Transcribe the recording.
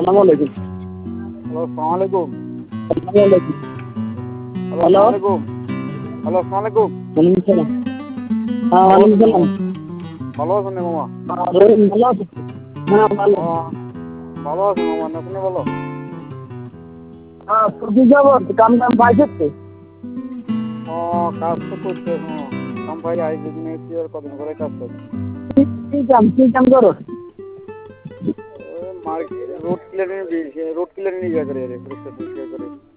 আসসালামু আলাইকুম। হ্যালো, আসসালামু আলাইকুম। আসসালামু আলাইকুম। হ্যালো, আসসালামু আলাইকুম। হ্যালো, আসসালামু আলাইকুম। ওয়ালাইকুম সালাম। হ্যাঁ, ওয়ালাইকুম সালাম। ভালো আছেন রে মামা? ভালো আছো? হ্যাঁ, ভালো। ভালো আছেন মামা, আপনি বলো? হ্যাঁ, কি খবর? কাম পাইছিস তো? কাজ তো করছে, কাম ভাই আই দুদিন এসেছি আর কদিন করে কাজ করছে। কি কাম করো? মার্কেট রোড ক্লিয়ারিং ইয়ে করে পরিষ্কার করে।